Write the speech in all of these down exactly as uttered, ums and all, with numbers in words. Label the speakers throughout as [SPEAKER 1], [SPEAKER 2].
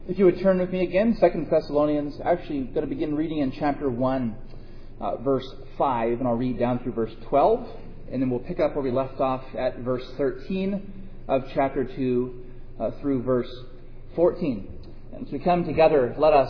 [SPEAKER 1] If you would turn with me again, Second Thessalonians, actually I'm going to begin reading in chapter one, uh, verse five, and I'll read down through verse twelve, and then we'll pick up where we left off at verse thirteen of chapter two uh, through verse fourteen. And as we come together, let us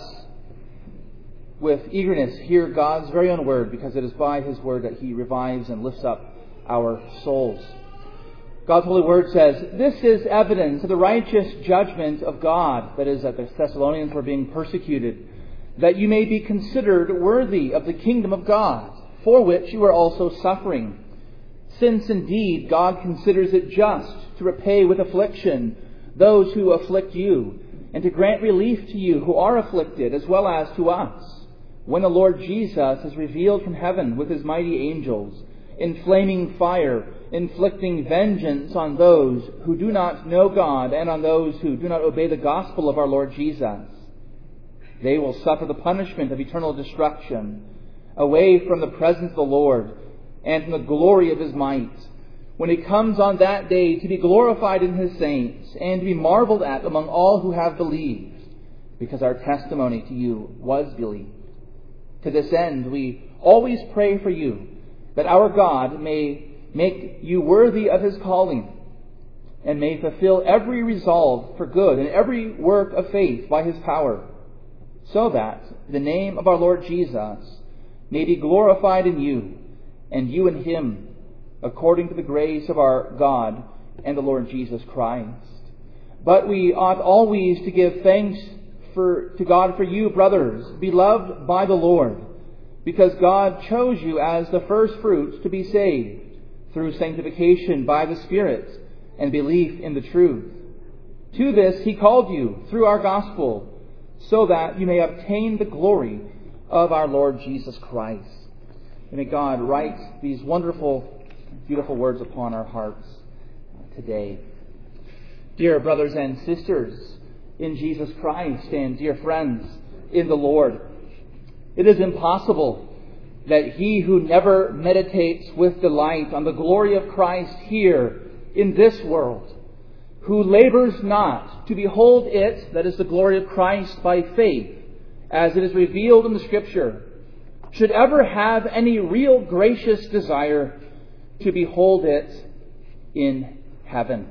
[SPEAKER 1] with eagerness hear God's very own word, because it is by His word that He revives and lifts up our souls. God's holy word says, "This is evidence of the righteous judgment of God," that is, that the Thessalonians were being persecuted, "that you may be considered worthy of the kingdom of God, for which you are also suffering. Since indeed God considers it just to repay with affliction those who afflict you, and to grant relief to you who are afflicted, as well as to us, when the Lord Jesus is revealed from heaven with His mighty angels, in flaming fire, inflicting vengeance on those who do not know God and on those who do not obey the gospel of our Lord Jesus. They will suffer the punishment of eternal destruction, away from the presence of the Lord and from the glory of His might, when He comes on that day to be glorified in His saints and to be marveled at among all who have believed, because our testimony to you was believed. To this end, we always pray for you, that our God may make you worthy of His calling, and may fulfill every resolve for good and every work of faith by His power, so that the name of our Lord Jesus may be glorified in you, and you in Him, according to the grace of our God and the Lord Jesus Christ. But we ought always to give thanks for, to God for you, brothers, beloved by the Lord, because God chose you as the first fruits to be saved, through sanctification by the Spirit and belief in the truth. To this He called you through our gospel, so that you may obtain the glory of our Lord Jesus Christ. And may God write these wonderful, beautiful words upon our hearts today. Dear brothers and sisters in Jesus Christ, and dear friends in the Lord, it is impossible that he who never meditates with delight on the glory of Christ here in this world, who labors not to behold it, that is the glory of Christ, by faith, as it is revealed in the Scripture, should ever have any real gracious desire to behold it in heaven.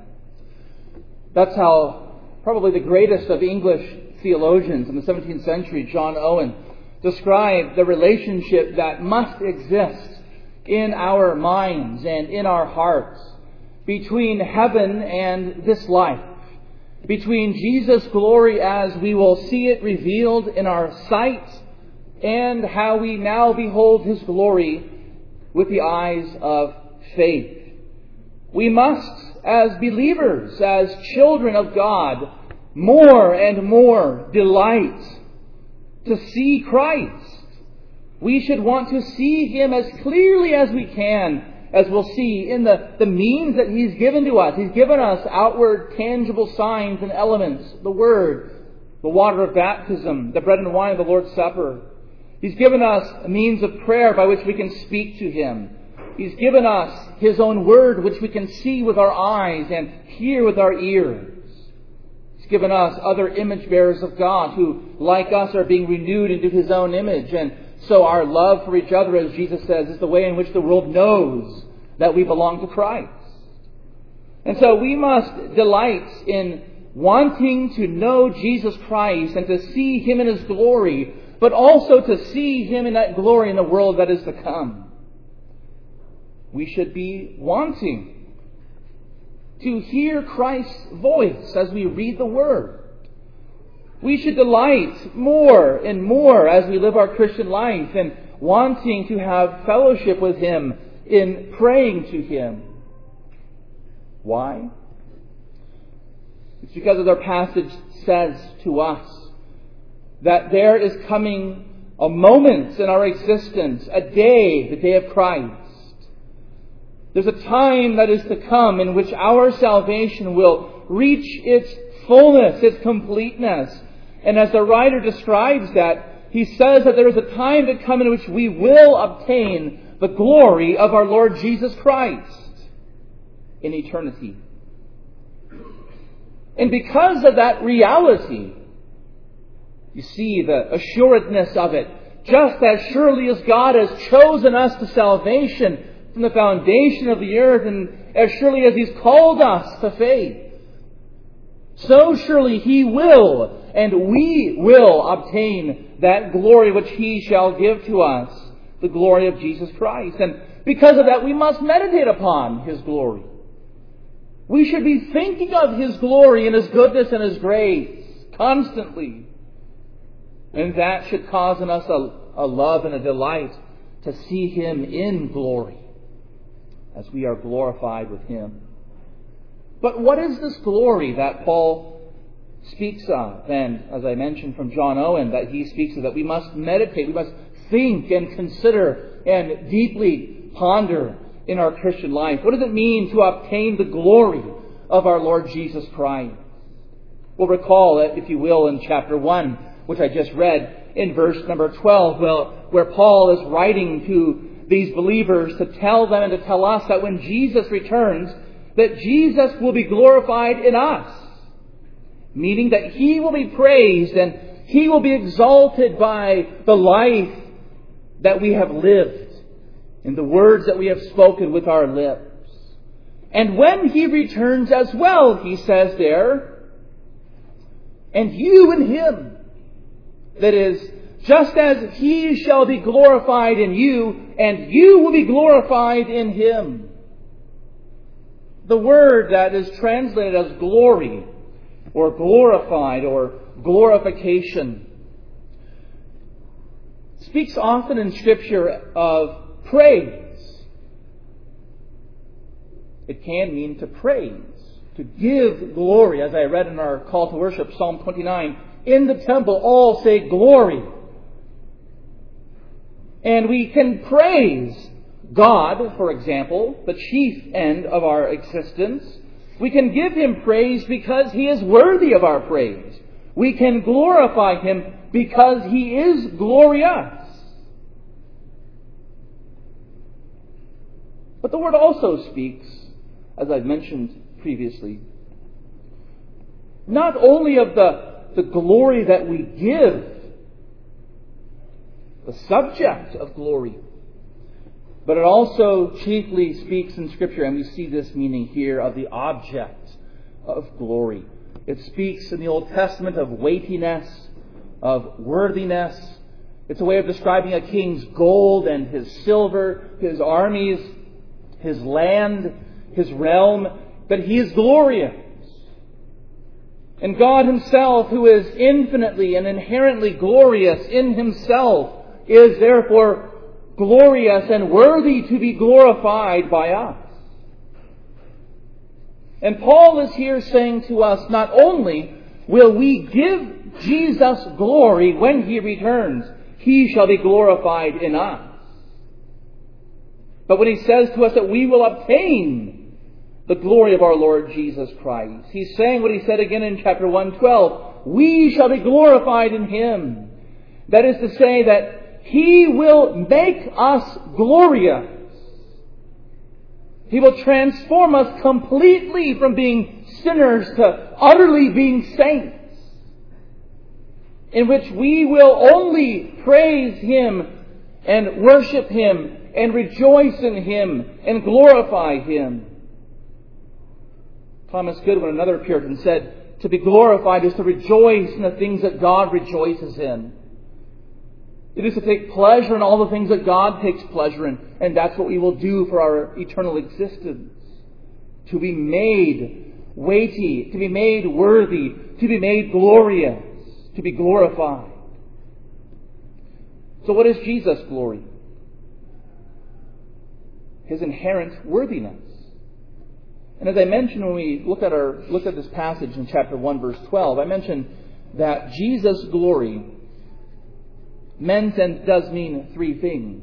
[SPEAKER 1] That's how probably the greatest of English theologians in the seventeenth century, John Owen, described the relationship that must exist in our minds and in our hearts between heaven and this life, between Jesus' glory as we will see it revealed in our sight, and how we now behold His glory with the eyes of faith. We must, as believers, as children of God, more and more delight to see Christ. We should want to see Him as clearly as we can, as we'll see in the, the means that He's given to us. He's given us outward, tangible signs and elements, the Word, the water of baptism, the bread and wine of the Lord's Supper. He's given us a means of prayer by which we can speak to Him. He's given us His own Word, which we can see with our eyes and hear with our ears. He's given us other image bearers of God who, like us, are being renewed into His own image. And so our love for each other, as Jesus says, is the way in which the world knows that we belong to Christ. And so we must delight in wanting to know Jesus Christ and to see Him in His glory, but also to see Him in that glory in the world that is to come. We should be wanting to hear Christ's voice as we read the Word. We should delight more and more as we live our Christian life in wanting to have fellowship with Him, in praying to Him. Why? It's because, as our passage says to us, that there is coming a moment in our existence, a day, the day of Christ. There's a time that is to come in which our salvation will reach its fullness, its completeness. And as the writer describes that, he says that there is a time to come in which we will obtain the glory of our Lord Jesus Christ in eternity. And because of that reality, You see the assuredness of it. Just as surely as God has chosen us to salvation from the foundation of the earth, and as surely as He's called us to faith, so surely He will, and we will obtain that glory which He shall give to us, the glory of Jesus Christ. And because of that, we must meditate upon His glory. We should be thinking of His glory and His goodness and His grace constantly. And that should cause in us a, a love and a delight to see Him in glory as we are glorified with Him. But what is this glory that Paul speaks of? And as I mentioned from John Owen, that he speaks of, that we must meditate, we must think and consider and deeply ponder in our Christian life. What does it mean to obtain the glory of our Lord Jesus Christ? We'll recall it, if you will, in chapter one, which I just read, in verse number twelve, well, where Paul is writing to these believers to tell them and to tell us that when Jesus returns, that Jesus will be glorified in us. Meaning that He will be praised and He will be exalted by the life that we have lived and the words that we have spoken with our lips. And when He returns as well, he says there, and you in Him, that is, just as He shall be glorified in you, and you will be glorified in Him. The word that is translated as glory, or glorified, or glorification, speaks often in Scripture of praise. It can mean to praise, to give glory, as I read in our call to worship, Psalm twenty-nine. In the temple, all say glory. And we can praise God, for example, the chief end of our existence. We can give Him praise because He is worthy of our praise. We can glorify Him because He is glorious. But the Word also speaks, as I've mentioned previously, not only of the, the glory that we give, the subject of glory, but it also chiefly speaks in Scripture, and we see this meaning here, of the object of glory. It speaks in the Old Testament of weightiness, of worthiness. It's a way of describing a king's gold and his silver, his armies, his land, his realm, that he is glorious. And God Himself, who is infinitely and inherently glorious in Himself, is therefore glorious and worthy to be glorified by us. And Paul is here saying to us, not only will we give Jesus glory when He returns, He shall be glorified in us. But when he says to us that we will obtain the glory of our Lord Jesus Christ, He's saying what He said again in chapter one twelve, we shall be glorified in Him. That is to say that He will make us glorious. He will transform us completely from being sinners to utterly being saints, in which we will only praise Him and worship Him and rejoice in Him and glorify Him. Thomas Goodwin, another Puritan, said, to be glorified is to rejoice in the things that God rejoices in. It is to take pleasure in all the things that God takes pleasure in. And that's what we will do for our eternal existence. To be made weighty, to be made worthy, to be made glorious, to be glorified. So what is Jesus' glory? His inherent worthiness. And as I mentioned when we looked at our looked at this passage in chapter one, verse twelve, I mentioned that Jesus' glory meant and does mean three things.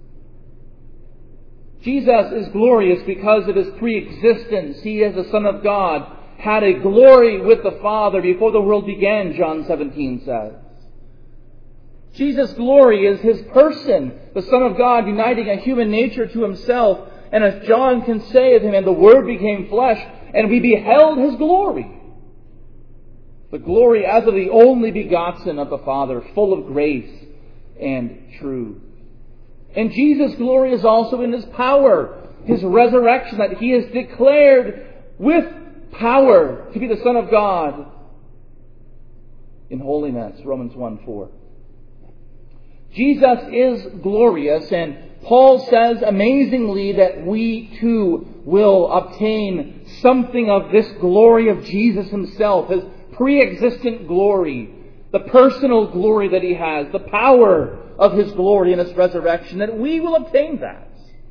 [SPEAKER 1] Jesus is glorious because of His pre-existence. He, as the Son of God, had a glory with the Father before the world began, John seventeen says. Jesus' glory is His person, the Son of God, uniting a human nature to Himself. And as John can say of Him, and the Word became flesh, and we beheld His glory. The glory as of the only begotten of the Father, full of grace and truth. And Jesus' glory is also in His power, His resurrection, that He is declared with power to be the Son of God in holiness, Romans one four. Jesus is glorious, and Paul says amazingly that we too will obtain something of this glory of Jesus Himself, His pre-existent glory, the personal glory that He has, the power of His glory in His resurrection, that we will obtain that.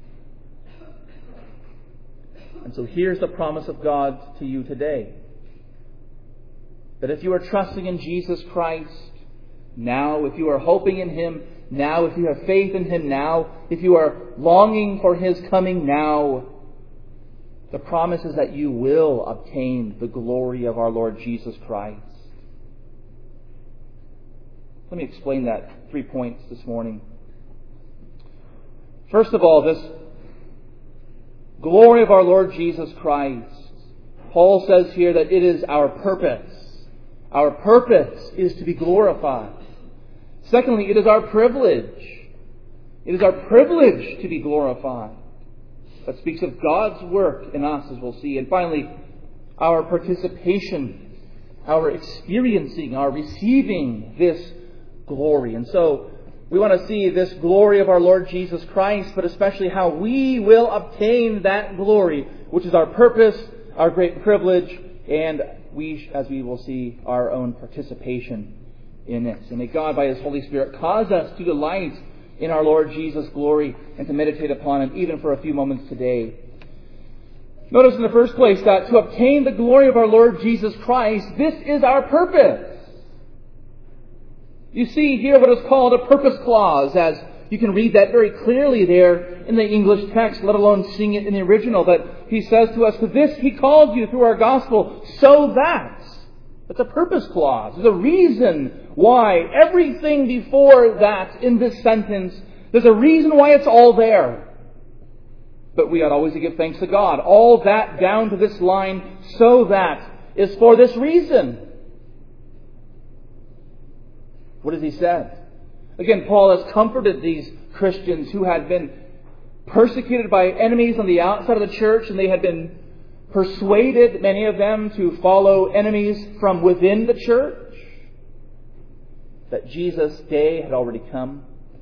[SPEAKER 1] And so here's the promise of God to you today. That if you are trusting in Jesus Christ now, if you are hoping in Him now, if you have faith in Him now, if you are longing for His coming now, the promise is that you will obtain the glory of our Lord Jesus Christ. Let me explain that. Three points this morning. First of all, this glory of our Lord Jesus Christ. Paul says here that it is our purpose. Our purpose is to be glorified. Secondly, it is our privilege. It is our privilege to be glorified. That speaks of God's work in us, as we'll see. And finally, our participation, our experiencing, our receiving this glory. And so, we want to see this glory of our Lord Jesus Christ, but especially how we will obtain that glory, which is our purpose, our great privilege, and we, as we will see, our own participation in it. And may God, by His Holy Spirit, cause us to delight in our Lord Jesus' glory and to meditate upon it even for a few moments today. Notice in the first place that to obtain the glory of our Lord Jesus Christ, this is our purpose. You see here what is called a purpose clause, as you can read that very clearly there in the English text, let alone seeing it in the original, that He says to us, "For this He called you through our gospel, so that." It's a purpose clause. There's a reason why everything before that in this sentence, there's a reason why it's all there. But we ought always to give thanks to God. All that down to this line, "so that," is for this reason. What has He said? Again, Paul has comforted these Christians who had been persecuted by enemies on the outside of the church, and they had been persuaded, many of them, to follow enemies from within the church. That Jesus' day had already come.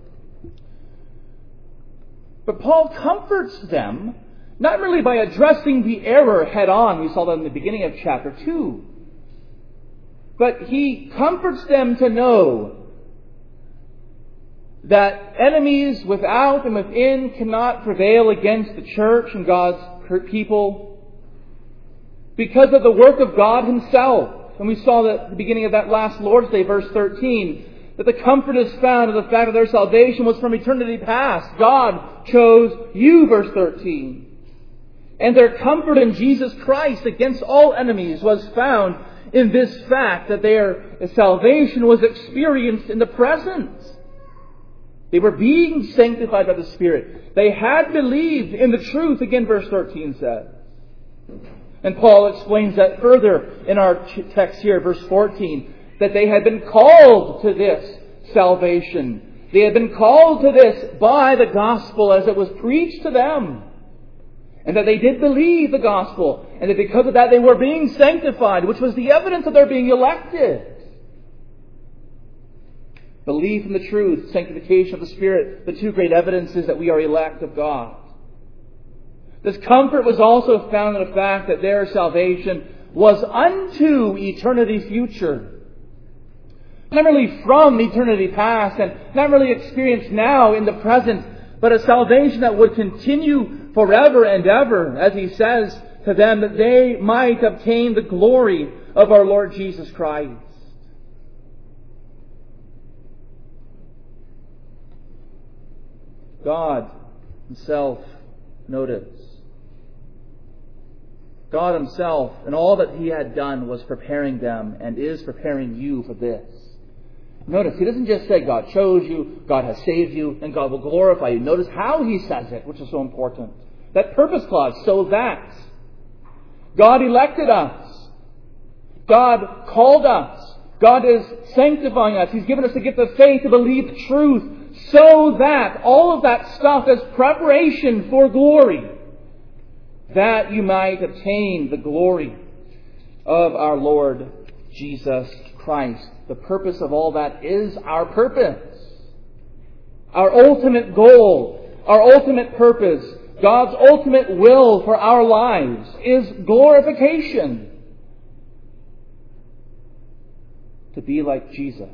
[SPEAKER 1] But Paul comforts them, not merely by addressing the error head on, we saw that in the beginning of chapter two, but he comforts them to know that enemies without and within cannot prevail against the church and God's people because of the work of God Himself. And we saw that at the beginning of that last Lord's Day, verse thirteen, that the comfort is found in the fact that their salvation was from eternity past. God chose you, verse thirteen. And their comfort in Jesus Christ against all enemies was found in this fact that their salvation was experienced in the present. They were being sanctified by the Spirit. They had believed in the truth, again verse thirteen says. And Paul explains that further in our text here, verse fourteen, that they had been called to this salvation. They had been called to this by the gospel as it was preached to them. And that they did believe the gospel. And that because of that they were being sanctified, which was the evidence of their being elected. Belief in the truth, sanctification of the Spirit, the two great evidences that we are elect of God. This comfort was also found in the fact that their salvation was unto eternity future. Not merely from eternity past and not merely experienced now in the present, but a salvation that would continue forever and ever, as he says to them, that they might obtain the glory of our Lord Jesus Christ. God Himself, notice, God Himself and all that He had done was preparing them and is preparing you for this. Notice, He doesn't just say God chose you, God has saved you, and God will glorify you. Notice how He says it, which is so important. That purpose clause, so that God elected us God called us. God is sanctifying us. He's given us the gift of faith to believe truth, so that all of that stuff is preparation for glory, that you might obtain the glory of our Lord Jesus Christ. The purpose of all that is our purpose. Our ultimate goal, our ultimate purpose, God's ultimate will for our lives is glorification. To be like Jesus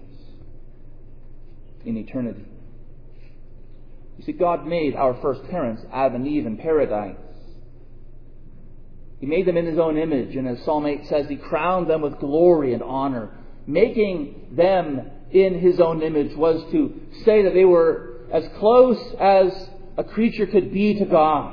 [SPEAKER 1] in eternity. You see, God made our first parents, Adam and Eve, in paradise. He made them in His own image, and as Psalm eight says, He crowned them with glory and honor. Making them in His own image was to say that they were as close as a creature could be to God.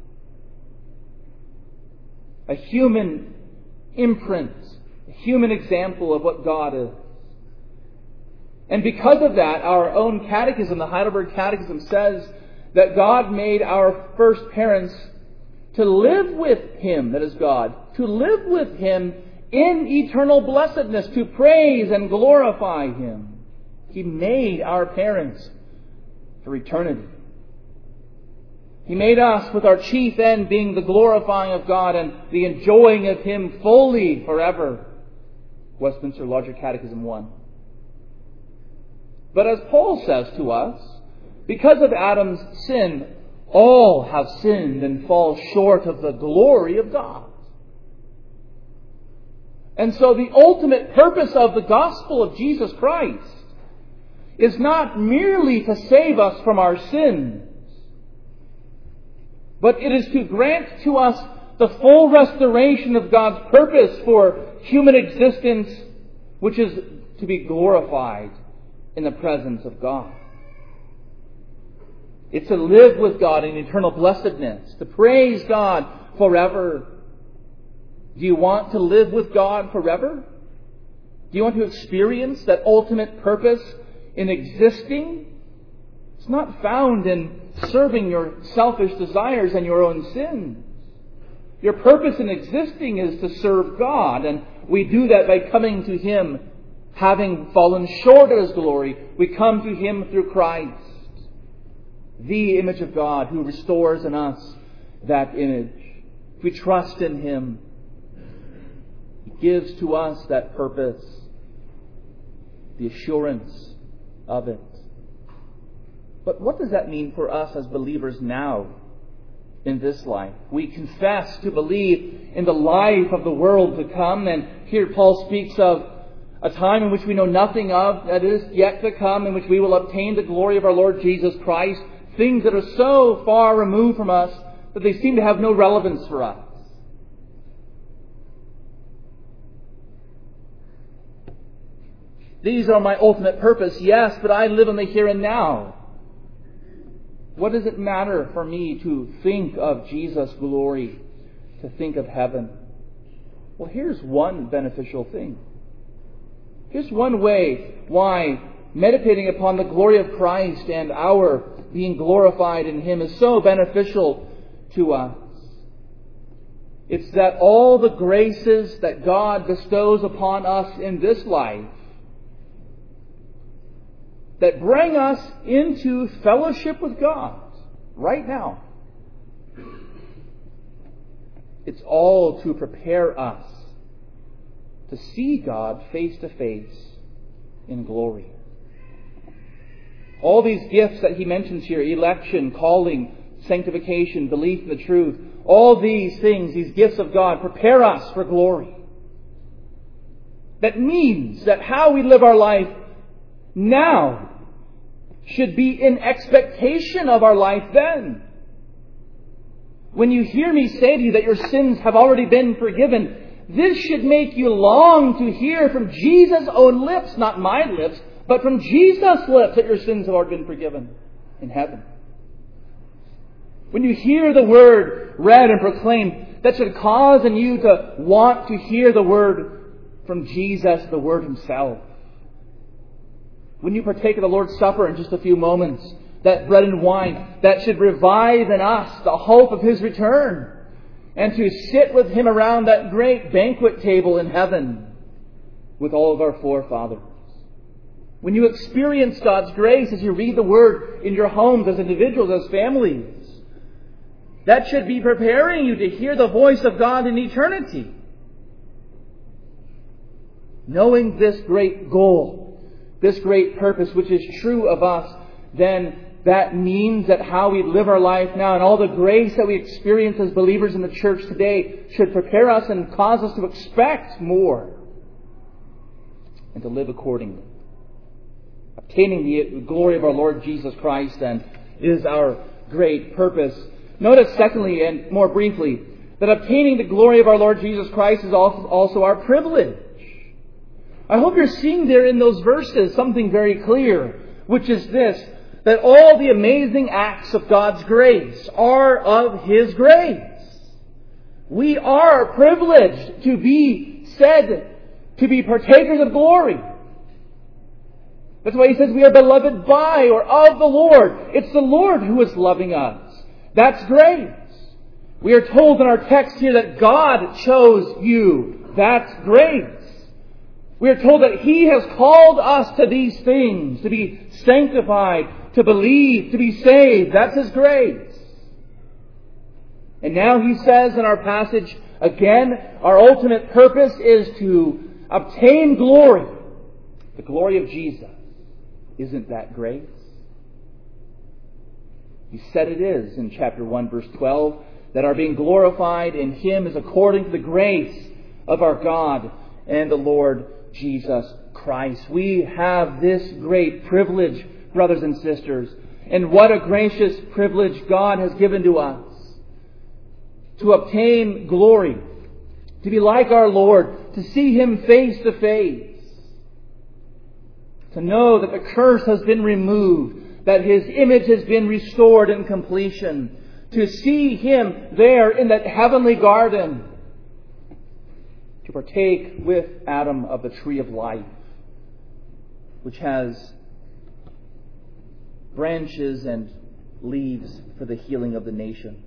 [SPEAKER 1] A human imprint, a human example of what God is. And because of that, our own catechism, the Heidelberg Catechism, says that God made our first parents to live with Him, that is God, to live with Him in eternal blessedness, to praise and glorify Him. He made our parents for eternity. He made us with our chief end being the glorifying of God and the enjoying of Him fully forever. Westminster Larger Catechism one. But as Paul says to us, because of Adam's sin, all have sinned and fall short of the glory of God. And so the ultimate purpose of the gospel of Jesus Christ is not merely to save us from our sins, but it is to grant to us the full restoration of God's purpose for human existence, which is to be glorified in the presence of God. It's to live with God in eternal blessedness, to praise God forever. Do you want to live with God forever? Do you want to experience that ultimate purpose in existing? It's not found in serving your selfish desires and your own sins. Your purpose in existing is to serve God, and we do that by coming to Him. Having fallen short of His glory, we come to Him through Christ, the image of God who restores in us that image. If we trust in Him, He gives to us that purpose, the assurance of it. But what does that mean for us as believers now in this life? We confess to believe in the life of the world to come, and here Paul speaks of a time in which we know nothing of, that is yet to come, in which we will obtain the glory of our Lord Jesus Christ. Things that are so far removed from us that they seem to have no relevance for us. These are my ultimate purpose, yes, but I live in the here and now. What does it matter for me to think of Jesus' glory, to think of heaven? Well, here's one beneficial thing. Here's one way why meditating upon the glory of Christ and our being glorified in Him is so beneficial to us. It's that all the graces that God bestows upon us in this life that bring us into fellowship with God right now, it's all to prepare us to see God face to face in glory. All these gifts that he mentions here, election, calling, sanctification, belief in the truth, all these things, these gifts of God, prepare us for glory. That means that how we live our life now should be in expectation of our life then. When you hear me say to you that your sins have already been forgiven, this should make you long to hear from Jesus' own lips, not my lips, but from Jesus' lips, that your sins have already been forgiven in heaven. When you hear the word read and proclaimed, that should cause in you to want to hear the word from Jesus, the Word Himself. When you partake of the Lord's Supper in just a few moments, that bread and wine, that should revive in us the hope of His return. And to sit with Him around that great banquet table in heaven. with all of our forefathers. When you experience God's grace as you read the Word in your homes, as individuals, as families, that should be preparing you to hear the voice of God in eternity. Knowing this great goal, this great purpose, which is true of us, then that means that how we live our life now and all the grace that we experience as believers in the church today should prepare us and cause us to expect more and to live accordingly. Obtaining the glory of our Lord Jesus Christ, then, is our great purpose. Notice, secondly, and more briefly, that obtaining the glory of our Lord Jesus Christ is also our privilege. I hope you're seeing there in those verses something very clear, which is this, that all the amazing acts of God's grace are of His grace. We are privileged to be said to be partakers of glory. That's why He says we are beloved by or of the Lord. It's the Lord who is loving us. That's grace. We are told in our text here that God chose you. That's grace. We are told that He has called us to these things, to be sanctified, to believe, to be saved. That's His grace. And now He says in our passage, again, our ultimate purpose is to obtain glory. The glory of Jesus. Isn't that grace? He said it is in chapter one, verse twelve, that our being glorified in Him is according to the grace of our God and the Lord Jesus Christ. We have this great privilege, brothers and sisters. And what a gracious privilege God has given to us. To obtain glory. To be like our Lord. To see Him face to face. To know that the curse has been removed. That His image has been restored in completion. To see Him there in that heavenly garden. To partake with Adam of the tree of life, which has branches and leaves for the healing of the nations.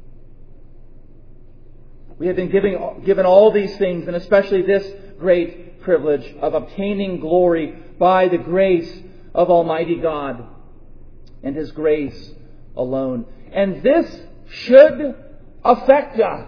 [SPEAKER 1] We have been giving, given all these things, and especially this great privilege of obtaining glory by the grace of Almighty God and His grace alone. And this should affect us.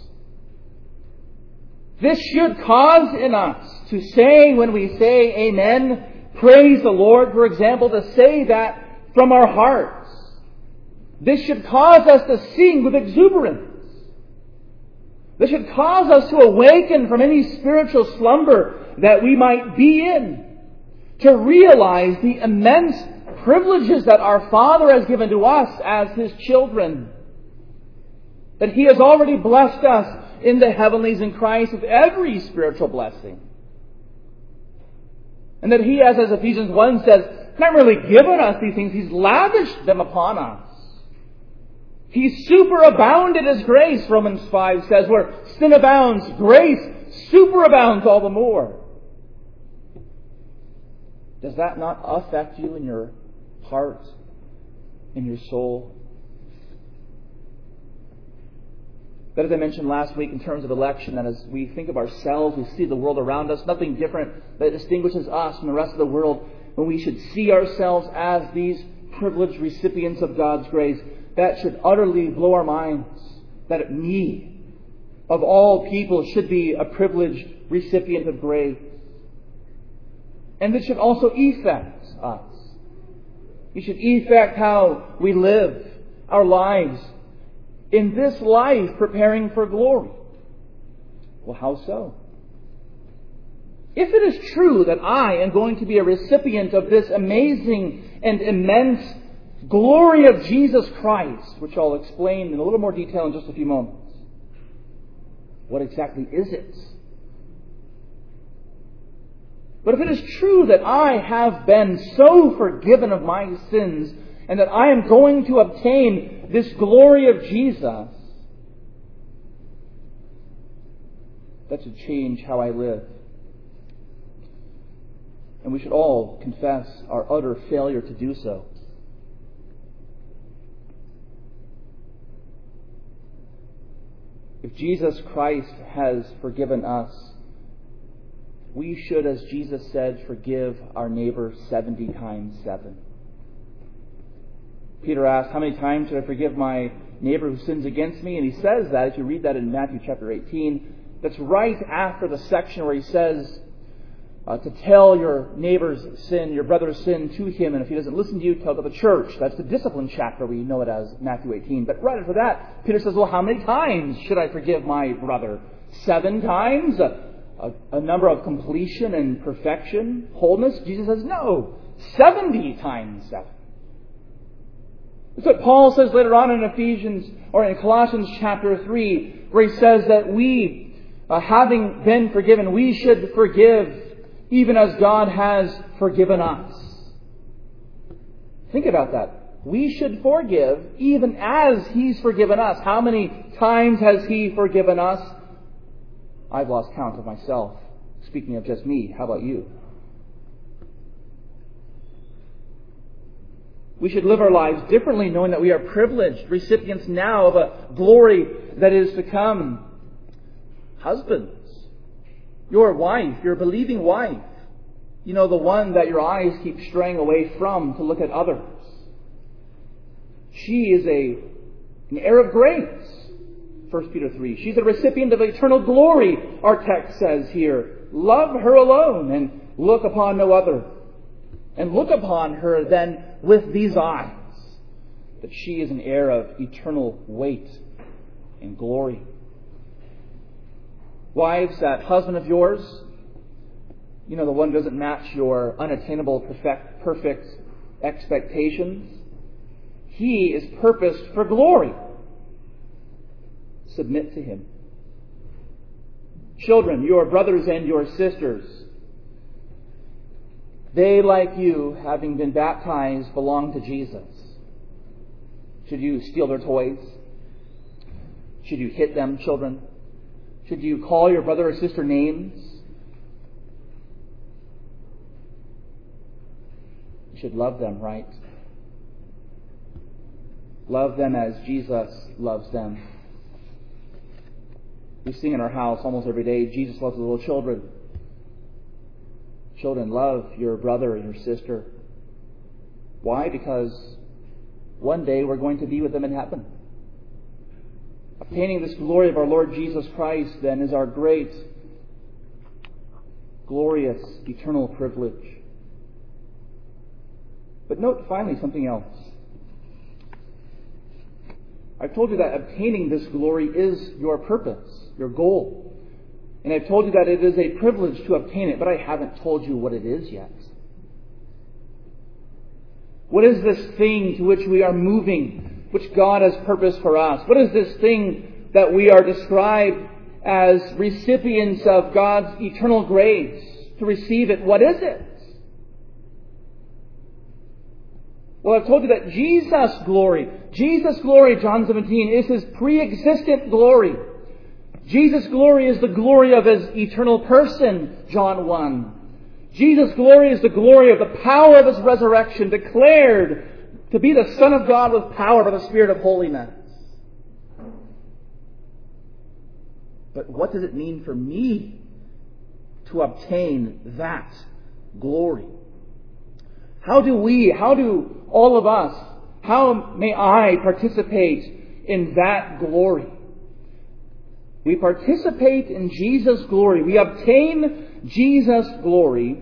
[SPEAKER 1] This should cause in us to say, when we say amen, praise the Lord, for example, to say that from our hearts. This should cause us to sing with exuberance. This should cause us to awaken from any spiritual slumber that we might be in, to realize the immense privileges that our Father has given to us as His children. That He has already blessed us in the heavenlies in Christ with every spiritual blessing. And that He has, as Ephesians one says, not really given us these things, He's lavished them upon us. He's superabounded His grace, Romans five says, where sin abounds, grace superabounds all the more. Does that not affect you in your heart, in your soul? But as I mentioned last week in terms of election, that as we think of ourselves, we see the world around us, nothing different that distinguishes us from the rest of the world, when we should see ourselves as these privileged recipients of God's grace, that should utterly blow our minds. That me, of all people, should be a privileged recipient of grace. And this should also affect us. It should affect how we live our lives in this life, preparing for glory. Well, how so? If it is true that I am going to be a recipient of this amazing and immense glory of Jesus Christ, which I'll explain in a little more detail in just a few moments, what exactly is it? But if it is true that I have been so forgiven of my sins and that I am going to obtain this glory of Jesus, that should change how I live. And we should all confess our utter failure to do so. If Jesus Christ has forgiven us, we should, as Jesus said, forgive our neighbor seventy times seven. Peter asked, how many times should I forgive my neighbor who sins against me? And he says that, if you read that in Matthew chapter eighteen, that's right after the section where he says uh, to tell your neighbor's sin, your brother's sin to him, and if he doesn't listen to you, tell it to the church. That's the discipline chapter. We know it as Matthew eighteen. But right after that, Peter says, well, how many times should I forgive my brother? Seven times? A, a, a number of completion and perfection, wholeness? Jesus says, no, seventy times seven. That's what Paul says later on in Ephesians, or in Colossians chapter three, where he says that we, uh, having been forgiven, we should forgive even as God has forgiven us. Think about that. We should forgive even as He's forgiven us. How many times has He forgiven us? I've lost count of myself. Speaking of just me, how about you? We should live our lives differently, knowing that we are privileged recipients now of a glory that is to come. Husbands, your wife, your believing wife, you know, the one that your eyes keep straying away from to look at others. She is a an heir of grace, First Peter three. She's a recipient of eternal glory, our text says here. Love her alone and look upon no other. And look upon her then with these eyes, that she is an heir of eternal weight and glory. Wives, that husband of yours, you know, the one who doesn't match your unattainable perfect, perfect expectations, he is purposed for glory. Submit to him. Children, your brothers and your sisters, they, like you, having been baptized, belong to Jesus. Should you steal their toys? Should you hit them, children? Should you call your brother or sister names? You should love them, right? Love them as Jesus loves them. We sing in our house almost every day, Jesus loves the little children. Children, love your brother and your sister. Why? Because one day we're going to be with them in heaven. Obtaining this glory of our Lord Jesus Christ, then, is our great, glorious, eternal privilege. But note finally something else. I've told you that obtaining this glory is your purpose, your goal. And I've told you that it is a privilege to obtain it, but I haven't told you what it is yet. What is this thing to which we are moving, which God has purposed for us? What is this thing that we are described as recipients of God's eternal grace to receive it? What is it? Well, I've told you that Jesus' glory, Jesus' glory, John seventeen, is His pre-existent glory. Jesus' glory is the glory of His eternal person, John one. Jesus' glory is the glory of the power of His resurrection, declared to be the Son of God with power by the Spirit of holiness. But what does it mean for me to obtain that glory? How do we, how do all of us, how may I participate in that glory? We participate in Jesus' glory. We obtain Jesus' glory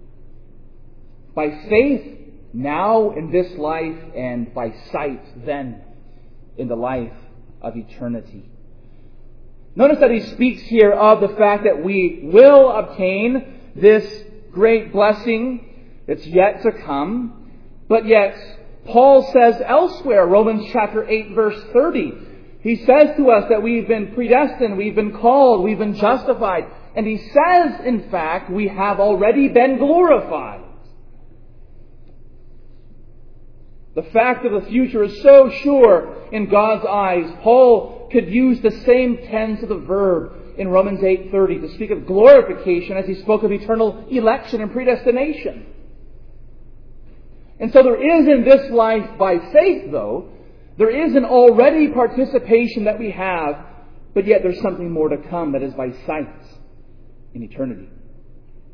[SPEAKER 1] by faith now in this life and by sight then in the life of eternity. Notice that he speaks here of the fact that we will obtain this great blessing that's yet to come. But yet, Paul says elsewhere, Romans chapter eight, verse thirty, he says to us that we've been predestined, we've been called, we've been justified. And he says, in fact, we have already been glorified. The fact of the future is so sure in God's eyes. Paul could use the same tense of the verb in Romans eight thirty to speak of glorification as he spoke of eternal election and predestination. And so there is in this life by faith, though, there is an already participation that we have, but yet there's something more to come that is by sight in eternity.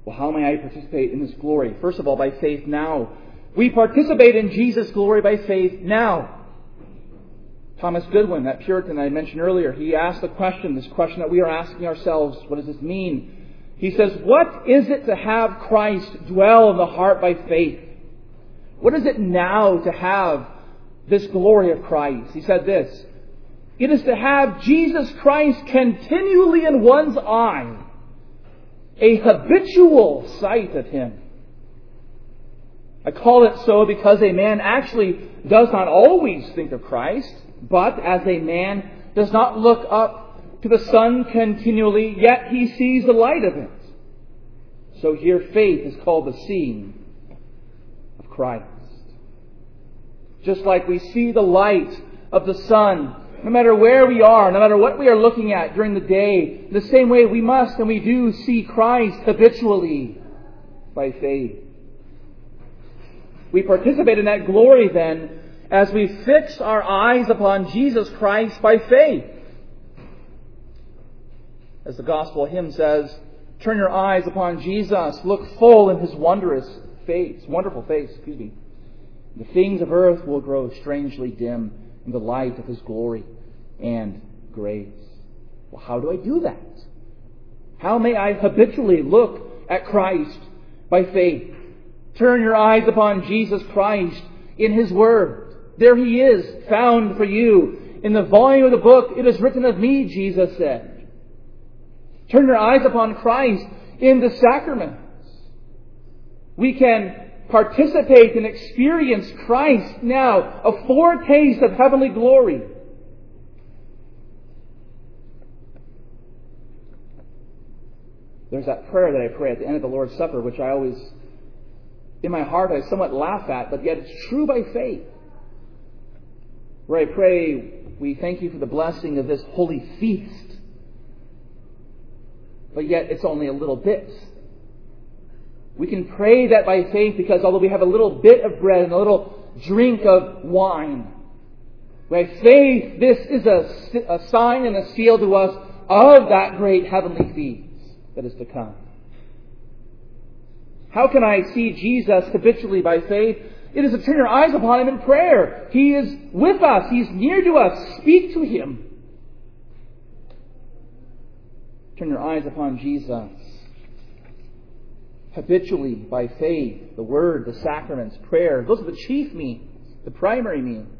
[SPEAKER 1] Well, how may I participate in this glory? First of all, by faith now. We participate in Jesus' glory by faith now. Thomas Goodwin, that Puritan I mentioned earlier, he asked the question, this question that we are asking ourselves, what does this mean? He says, what is it to have Christ dwell in the heart by faith? What is it now to have this glory of Christ? He said this, it is to have Jesus Christ continually in one's eye, a habitual sight of Him. I call it so because a man actually does not always think of Christ, but as a man does not look up to the sun continually, yet he sees the light of it. So here faith is called the seeing of Christ. Just like we see the light of the sun, no matter where we are, no matter what we are looking at during the day, the same way we must and we do see Christ habitually by faith. We participate in that glory then as we fix our eyes upon Jesus Christ by faith. As the gospel hymn says, turn your eyes upon Jesus, look full in His wondrous face, wonderful face, excuse me. The things of earth will grow strangely dim in the light of His glory and grace. Well, how do I do that? How may I habitually look at Christ by faith? Turn your eyes upon Jesus Christ in His Word. There He is, found for you. In the volume of the book, it is written of me, Jesus said. Turn your eyes upon Christ in the sacraments. We can participate and experience Christ now, a foretaste of heavenly glory. There's that prayer that I pray at the end of the Lord's Supper, which I always, in my heart, I somewhat laugh at, but yet it's true by faith. Where I pray, we thank You for the blessing of this holy feast. But yet it's only a little bit. We can pray that by faith because although we have a little bit of bread and a little drink of wine, by faith this is a, a sign and a seal to us of that great heavenly feast that is to come. How can I see Jesus habitually by faith? It is to turn your eyes upon Him in prayer. He is with us. He's near to us. Speak to Him. Turn your eyes upon Jesus. Habitually, by faith, the Word, the sacraments, prayer. Those are the chief means, the primary means.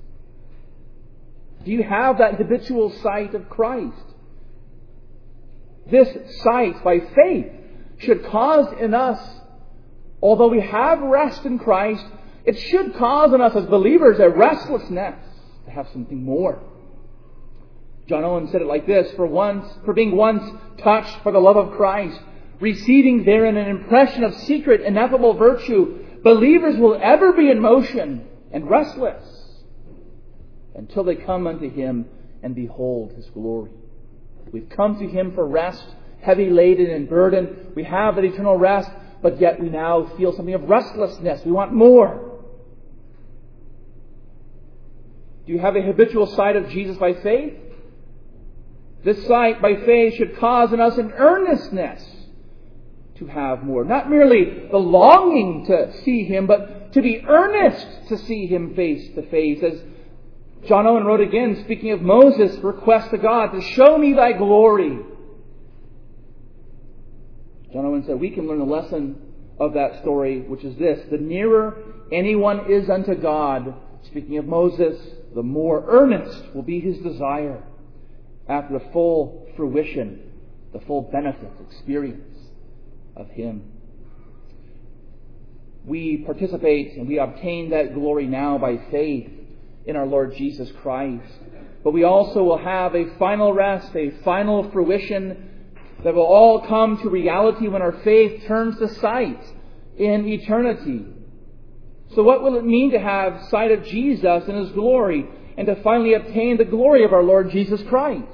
[SPEAKER 1] Do you have that habitual sight of Christ? This sight, by faith, should cause in us, although we have rest in Christ, it should cause in us as believers a restlessness to have something more. John Owen said it like this, for once, for being once touched by the love of Christ, receiving therein an impression of secret, ineffable virtue, believers will ever be in motion and restless until they come unto Him and behold His glory. We've come to Him for rest, heavy laden and burdened. We have that eternal rest, but yet we now feel something of restlessness. We want more. Do you have a habitual sight of Jesus by faith? This sight by faith should cause in us an earnestness to have more. Not merely the longing to see Him, but to be earnest to see Him face to face. As John Owen wrote again, speaking of Moses' request to God, to show me Thy glory. John Owen said we can learn a lesson of that story, which is this: the nearer anyone is unto God, speaking of Moses, the more earnest will be his desire after the full fruition, the full benefit, experience of Him. We participate and we obtain that glory now by faith in our Lord Jesus Christ. But we also will have a final rest, a final fruition that will all come to reality when our faith turns to sight in eternity. So what will it mean to have sight of Jesus and His glory and to finally obtain the glory of our Lord Jesus Christ?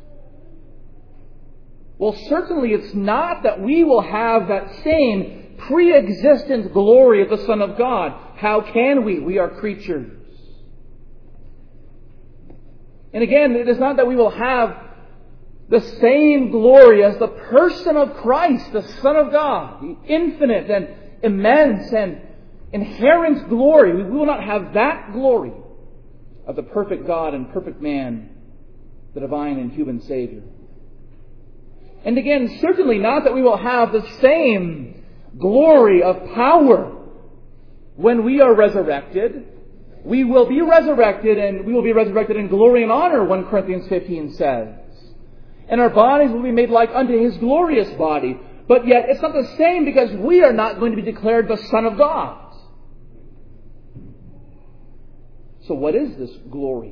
[SPEAKER 1] Well, certainly it's not that we will have that same pre-existent glory of the Son of God. How can we? We are creatures. And again, it is not that we will have the same glory as the person of Christ, the Son of God, the infinite and immense and inherent glory. We will not have that glory of the perfect God and perfect man, the divine and human Savior. And again, certainly not that we will have the same glory of power when we are resurrected. We will be resurrected, and we will be resurrected in glory and honor, First Corinthians fifteen says. And our bodies will be made like unto His glorious body. But yet, it's not the same, because we are not going to be declared the Son of God. So what is this glory?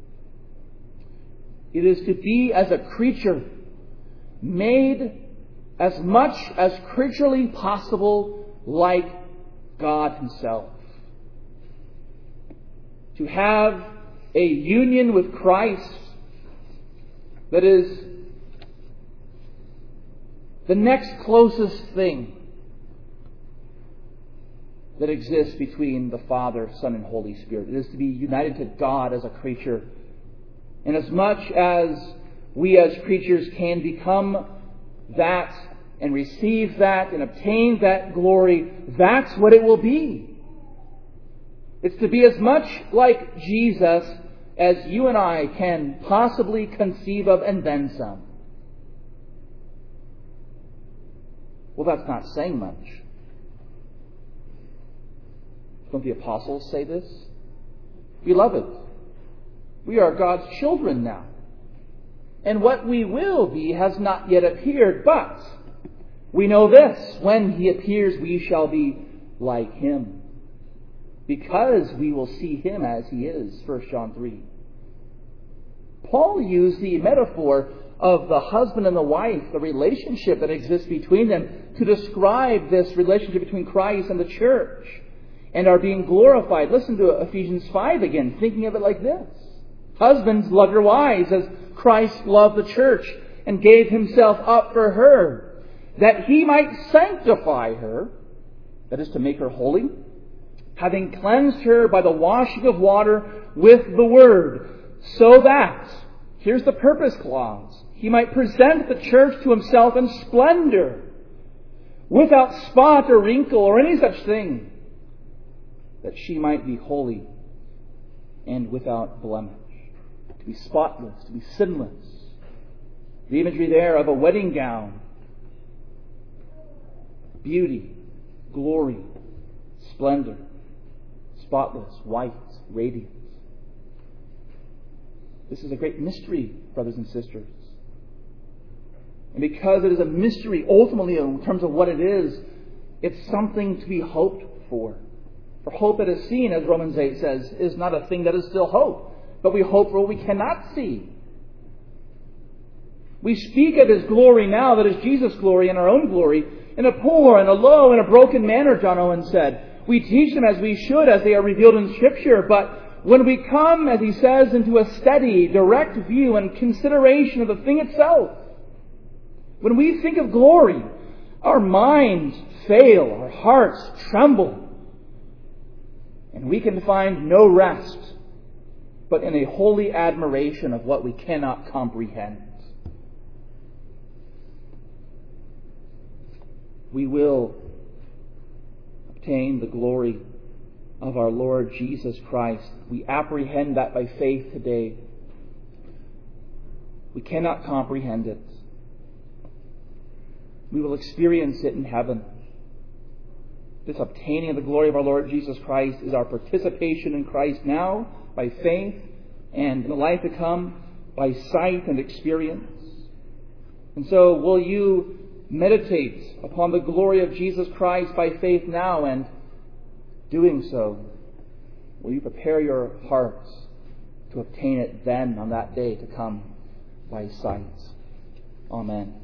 [SPEAKER 1] It is to be as a creature, made as much as creaturely possible like God Himself. To have a union with Christ that is the next closest thing that exists between the Father, Son, and Holy Spirit. It is to be united to God as a creature. And as much as we as creatures can become that and receive that and obtain that glory, that's what it will be. It's to be as much like Jesus as you and I can possibly conceive of, and then some. Well, that's not saying much. Don't the apostles say this? Beloved, we are God's children now. And what we will be has not yet appeared, but we know this: when He appears, we shall be like Him, because we will see Him as He is. First John three. Paul used the metaphor of the husband and the wife, the relationship that exists between them, to describe this relationship between Christ and the church and are being glorified. Listen to Ephesians five again, thinking of it like this: husbands, love your wives as Christ loved the church and gave Himself up for her, that He might sanctify her, that is, to make her holy, having cleansed her by the washing of water with the word, so that, here's the purpose clause, He might present the church to Himself in splendor, without spot or wrinkle or any such thing, that she might be holy and without blemish. To be spotless, to be sinless. The imagery there of a wedding gown. Beauty, glory, splendor, spotless, white, radiant. This is a great mystery, brothers and sisters. And because it is a mystery, ultimately, in terms of what it is, it's something to be hoped for. For hope that is seen, as Romans eight says, is not a thing that is still hope, but we hope for what we cannot see. We speak of His glory now, that is Jesus' glory and our own glory, in a poor and a low and a broken manner, John Owen said. We teach them as we should, as they are revealed in Scripture, but when we come, as he says, into a steady, direct view and consideration of the thing itself, when we think of glory, our minds fail, our hearts tremble, and we can find no rest but in a holy admiration of what we cannot comprehend. We will obtain the glory of our Lord Jesus Christ. We apprehend that by faith today. We cannot comprehend it. We will experience it in heaven. This obtaining of the glory of our Lord Jesus Christ is our participation in Christ now by faith, and in the life to come by sight and experience. And so will you meditate upon the glory of Jesus Christ by faith now, and doing so, will you prepare your hearts to obtain it then on that day to come by sight? Amen.